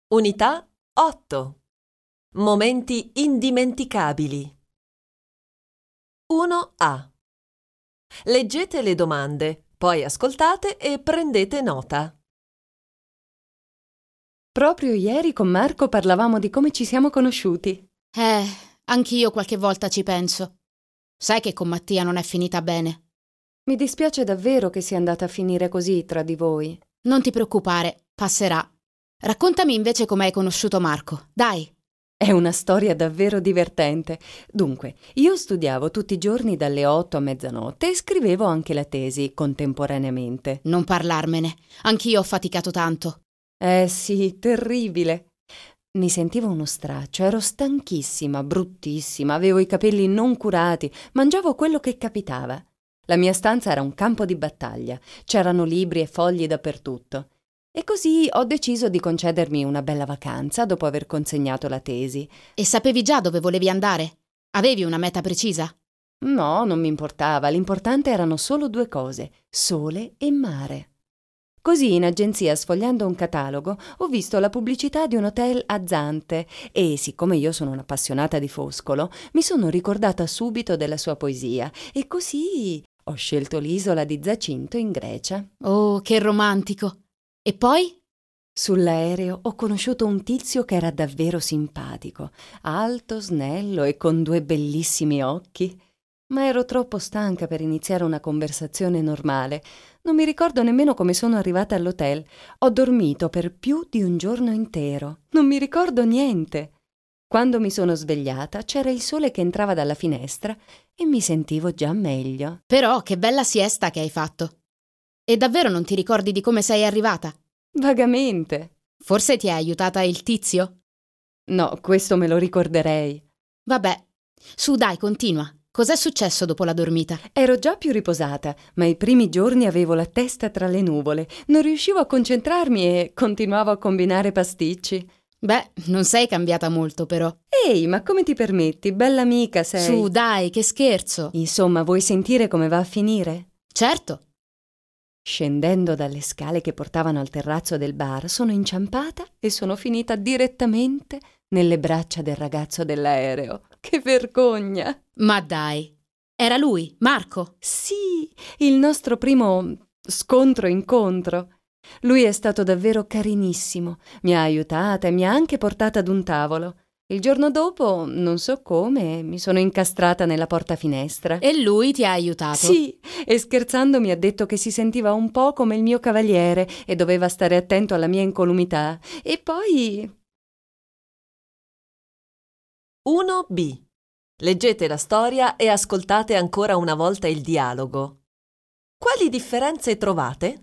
Unità 8. Momenti indimenticabili. 1A. Leggete le domande, poi ascoltate e prendete nota. Proprio ieri con Marco parlavamo di come ci siamo conosciuti. Anch'io qualche volta ci penso. Sai che con Mattia non è finita bene. Mi dispiace davvero che sia andata a finire così tra di voi. Non ti preoccupare, passerà. Raccontami invece come hai conosciuto Marco, dai. È una storia davvero divertente. Dunque, io studiavo tutti i giorni dalle 8 a mezzanotte e scrivevo anche la tesi contemporaneamente. Non parlarmene, anch'io ho faticato tanto. Sì, terribile. Mi sentivo uno straccio, ero stanchissima, bruttissima, avevo i capelli non curati, mangiavo quello che capitava. La mia stanza era un campo di battaglia, c'erano libri e fogli dappertutto. E così ho deciso di concedermi una bella vacanza dopo aver consegnato la tesi. E sapevi già dove volevi andare? Avevi una meta precisa? No, non mi importava, l'importante erano solo due cose: sole e mare. Così in agenzia, sfogliando un catalogo, ho visto la pubblicità di un hotel a Zante e, siccome io sono un'appassionata di Foscolo, mi sono ricordata subito della sua poesia e così ho scelto l'isola di Zacinto in Grecia. Oh, che romantico! E poi? Sull'aereo ho conosciuto un tizio che era davvero simpatico, alto, snello e con due bellissimi occhi. Ma ero troppo stanca per iniziare una conversazione normale. Non mi ricordo nemmeno come sono arrivata all'hotel. Ho dormito per più di un giorno intero. Non mi ricordo niente. Quando mi sono svegliata c'era il sole che entrava dalla finestra e mi sentivo già meglio. Però che bella siesta che hai fatto. E davvero non ti ricordi di come sei arrivata? Vagamente. Forse ti ha aiutata il tizio? No, questo me lo ricorderei. Vabbè, su dai, continua. Cos'è successo dopo la dormita? Ero già più riposata, ma i primi giorni avevo la testa tra le nuvole. Non riuscivo a concentrarmi e continuavo a combinare pasticci. Beh, non sei cambiata molto però. Ehi, ma come ti permetti? Bella amica sei. Su dai, che scherzo. Insomma, vuoi sentire come va a finire? Certo. Scendendo dalle scale che portavano al terrazzo del bar, sono inciampata e sono finita direttamente nelle braccia del ragazzo dell'aereo. Che vergogna! Ma dai, era lui, Marco? Sì, il nostro primo scontro-incontro. Lui è stato davvero carinissimo, mi ha aiutata e mi ha anche portata ad un tavolo. Il giorno dopo, non so come, mi sono incastrata nella portafinestra. E lui ti ha aiutato? Sì, e scherzando mi ha detto che si sentiva un po' come il mio cavaliere e doveva stare attento alla mia incolumità. E poi... 1B. Leggete la storia e ascoltate ancora una volta il dialogo. Quali differenze trovate?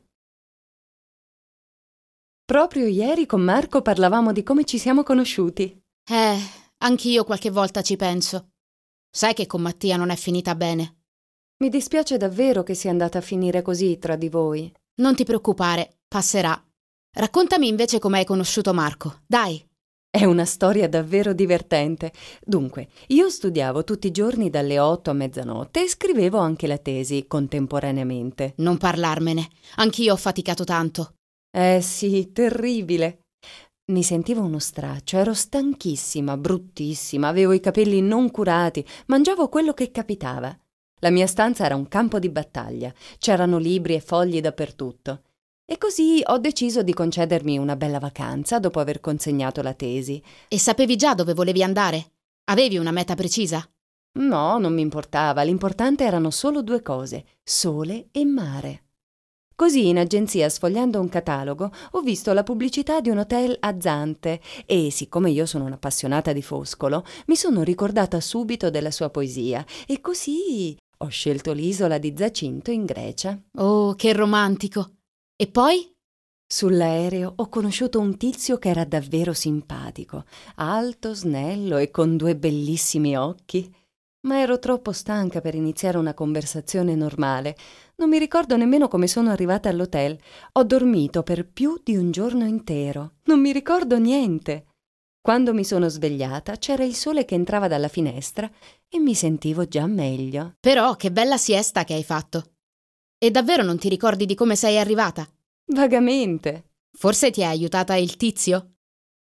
Proprio ieri con Marco parlavamo di come ci siamo conosciuti. Anch'io qualche volta ci penso. Sai che con Mattia non è finita bene. Mi dispiace davvero che sia andata a finire così tra di voi. Non ti preoccupare, passerà. Raccontami invece come hai conosciuto Marco, dai. È una storia davvero divertente. Dunque, io studiavo tutti i giorni dalle 8 a mezzanotte e scrivevo anche la tesi contemporaneamente. Non parlarmene, anch'io ho faticato tanto. Sì, terribile. Mi sentivo uno straccio, ero stanchissima, bruttissima, avevo i capelli non curati, mangiavo quello che capitava. La mia stanza era un campo di battaglia, c'erano libri e fogli dappertutto. E così ho deciso di concedermi una bella vacanza dopo aver consegnato la tesi. E sapevi già dove volevi andare? Avevi una meta precisa? No, non mi importava, l'importante erano solo due cose: sole e mare. Così in agenzia, sfogliando un catalogo, ho visto la pubblicità di un hotel a Zante e, siccome io sono un'appassionata di Foscolo, mi sono ricordata subito della sua poesia e così ho scelto l'isola di Zacinto in Grecia. Oh, che romantico! E poi? Sull'aereo ho conosciuto un tizio che era davvero simpatico, alto, snello e con due bellissimi occhi. Ma ero troppo stanca per iniziare una conversazione normale. Non mi ricordo nemmeno come sono arrivata all'hotel. Ho dormito per più di un giorno intero. Non mi ricordo niente. Quando mi sono svegliata c'era il sole che entrava dalla finestra e mi sentivo già meglio. Però che bella siesta che hai fatto. E davvero non ti ricordi di come sei arrivata? Vagamente. Forse ti ha aiutata il tizio?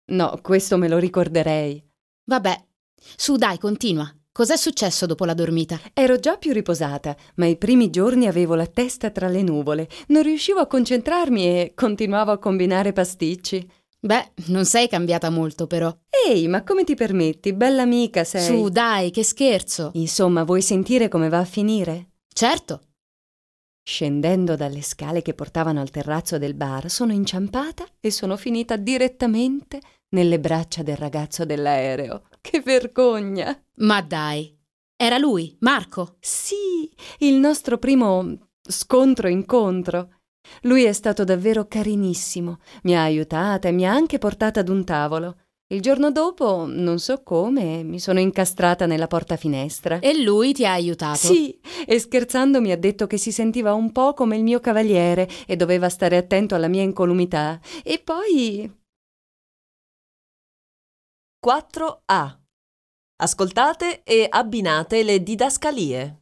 No, questo me lo ricorderei. Vabbè, su dai, continua. Cos'è successo dopo la dormita? Ero già più riposata, ma i primi giorni avevo la testa tra le nuvole. Non riuscivo a concentrarmi e continuavo a combinare pasticci. Beh, non sei cambiata molto però. Ehi, ma come ti permetti? Bella amica sei. Su dai, che scherzo. Insomma, vuoi sentire come va a finire? Certo. Scendendo dalle scale che portavano al terrazzo del bar, sono inciampata e sono finita direttamente nelle braccia del ragazzo dell'aereo. Che vergogna! Ma dai, era lui, Marco? Sì, il nostro primo scontro-incontro. Lui è stato davvero carinissimo, mi ha aiutata e mi ha anche portata ad un tavolo. Il giorno dopo, non so come, mi sono incastrata nella portafinestra. E lui ti ha aiutato? Sì, e scherzando mi ha detto che si sentiva un po' come il mio cavaliere e doveva stare attento alla mia incolumità. E poi... 4A. Ascoltate e abbinate le didascalie.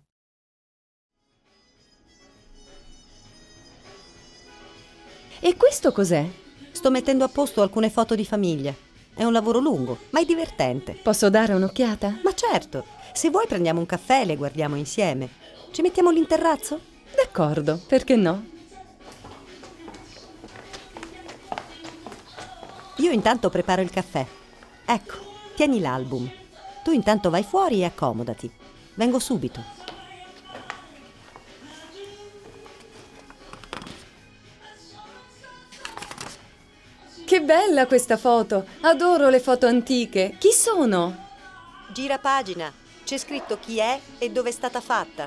E questo cos'è? Sto mettendo a posto alcune foto di famiglia. È un lavoro lungo, ma è divertente. Posso dare un'occhiata? Ma certo, se vuoi prendiamo un caffè e le guardiamo insieme. Ci mettiamo lì in terrazzo? D'accordo, perché no? Io intanto preparo il caffè. Ecco, tieni l'album. Tu intanto vai fuori e accomodati. Vengo subito. Che bella questa foto! Adoro le foto antiche. Chi sono? Gira pagina. C'è scritto chi è e dove è stata fatta.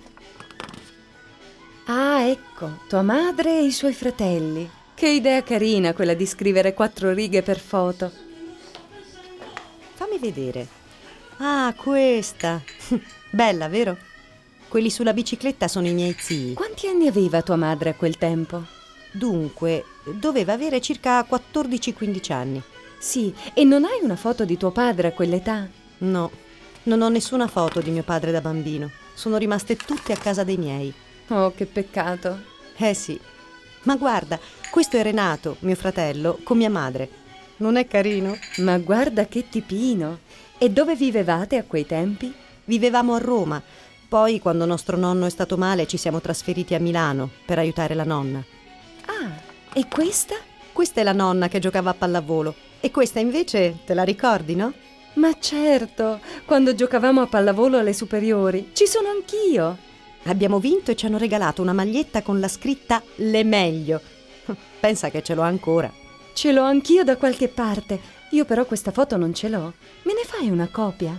Ah, ecco, tua madre e i suoi fratelli. Che idea carina quella di scrivere 4 righe per foto. Fammi vedere. Ah, questa. Bella, vero? Quelli sulla bicicletta sono i miei zii. Quanti anni aveva tua madre a quel tempo? Dunque, doveva avere circa 14-15 anni. Sì, e non hai una foto di tuo padre a quell'età? No, non ho nessuna foto di mio padre da bambino. Sono rimaste tutte a casa dei miei. Oh, che peccato. Eh sì. Ma guarda, questo è Renato, mio fratello, con mia madre. Non è carino? Ma guarda che tipino. E dove vivevate a quei tempi? Vivevamo a Roma. Poi, quando nostro nonno è stato male, ci siamo trasferiti a Milano per aiutare la nonna. Ah, e questa? Questa è la nonna che giocava a pallavolo. E questa invece, te la ricordi, no? Ma certo, quando giocavamo a pallavolo alle superiori. Ci sono anch'io. Abbiamo vinto e ci hanno regalato una maglietta con la scritta Le meglio. Pensa che ce l'ho ancora. Ce l'ho anch'io da qualche parte. Io però questa foto non ce l'ho. Me ne fai una copia?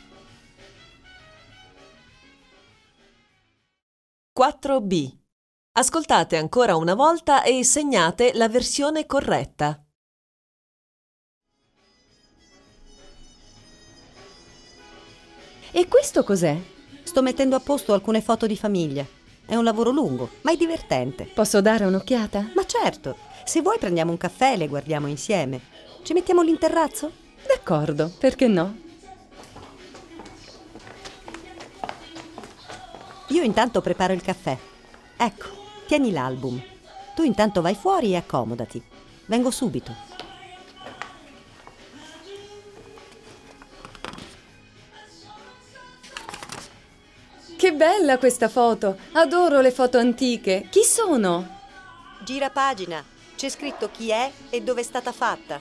4B. Ascoltate ancora una volta e segnate la versione corretta. E questo cos'è? Sto mettendo a posto alcune foto di famiglia. È un lavoro lungo, ma è divertente. Posso dare un'occhiata? Ma certo, se vuoi prendiamo un caffè e le guardiamo insieme. Ci mettiamo lì in terrazzo? D'accordo, perché no? Io intanto preparo il caffè. Ecco, tieni l'album. Tu intanto vai fuori e accomodati. Vengo subito. Che bella questa foto! Adoro le foto antiche. Chi sono? Gira pagina. C'è scritto chi è e dove è stata fatta.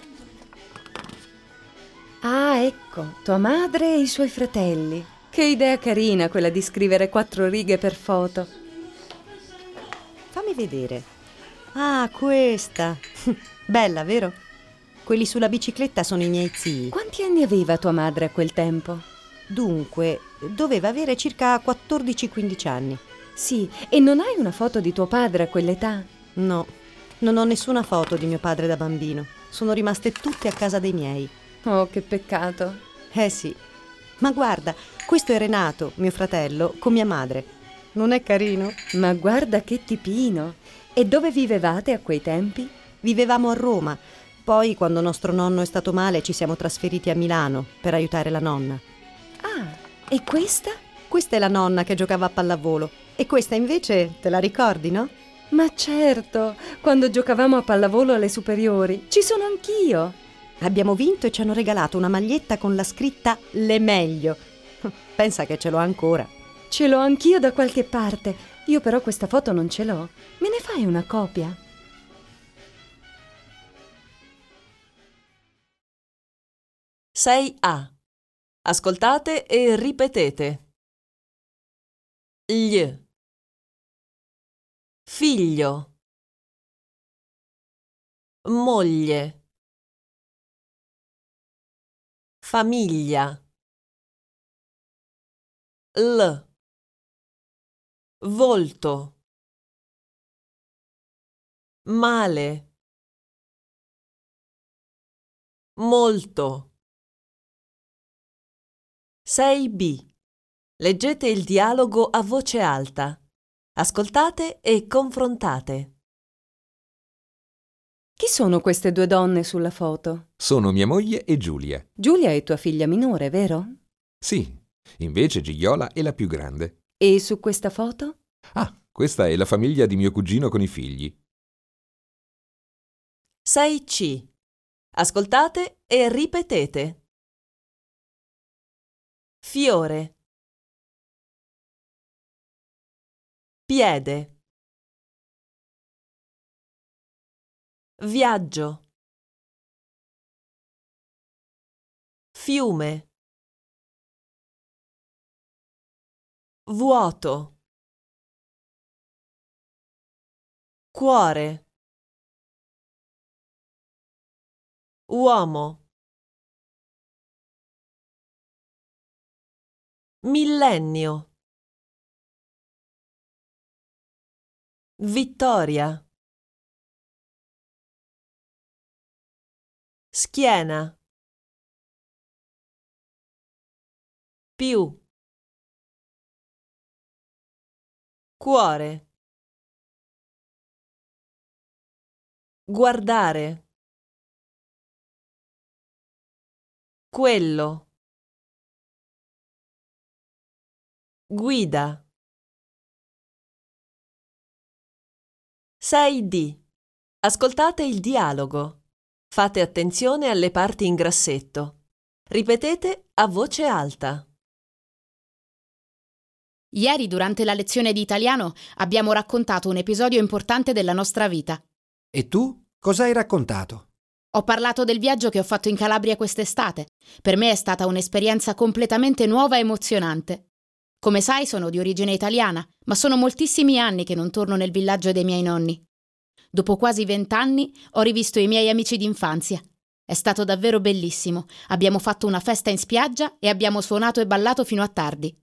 Ah, ecco, tua madre e i suoi fratelli. Che idea carina quella di scrivere 4 righe per foto. Fammi vedere. Ah, questa. Bella, vero? Quelli sulla bicicletta sono i miei zii. Quanti anni aveva tua madre a quel tempo? Dunque, doveva avere circa 14-15 anni. Sì, e non hai una foto di tuo padre a quell'età? No, non ho nessuna foto di mio padre da bambino. Sono rimaste tutte a casa dei miei. Oh, che peccato. Eh sì. Ma guarda, questo è Renato, mio fratello, con mia madre. Non è carino? Ma guarda che tipino. E dove vivevate a quei tempi? Vivevamo a Roma. Poi, quando nostro nonno è stato male, ci siamo trasferiti a Milano per aiutare la nonna. Ah, e questa? Questa è la nonna che giocava a pallavolo. E questa invece, te la ricordi, no? Ma certo, quando giocavamo a pallavolo alle superiori. Ci sono anch'io. Abbiamo vinto e ci hanno regalato una maglietta con la scritta Le meglio. Pensa che ce l'ho ancora. Ce l'ho anch'io da qualche parte. Io però questa foto non ce l'ho. Me ne fai una copia? Sei A. Ascoltate e ripetete. Gli. Figlio. Moglie. Famiglia. L. Volto. Male. Molto. 6B. Leggete il dialogo a voce alta. Ascoltate e confrontate. Chi sono queste due donne sulla foto? Sono mia moglie e Giulia. Giulia è tua figlia minore, vero? Sì, invece Gigiola è la più grande. E su questa foto? Ah, questa è la famiglia di mio cugino con i figli. 6C. Ascoltate e ripetete. Fiore. Piede. Viaggio. Fiume. Vuoto. Cuore. Uomo. Millennio. Vittoria. Schiena. Più. Cuore. Guardare. Quello. Guida. 6D. Ascoltate il dialogo. Fate attenzione alle parti in grassetto. Ripetete a voce alta. Ieri, durante la lezione di italiano, abbiamo raccontato un episodio importante della nostra vita. E tu cosa hai raccontato? Ho parlato del viaggio che ho fatto in Calabria quest'estate. Per me è stata un'esperienza completamente nuova e emozionante. Come sai, sono di origine italiana, ma sono moltissimi anni che non torno nel villaggio dei miei nonni. Dopo quasi 20 anni ho rivisto i miei amici d'infanzia. È stato davvero bellissimo. Abbiamo fatto una festa in spiaggia e abbiamo suonato e ballato fino a tardi.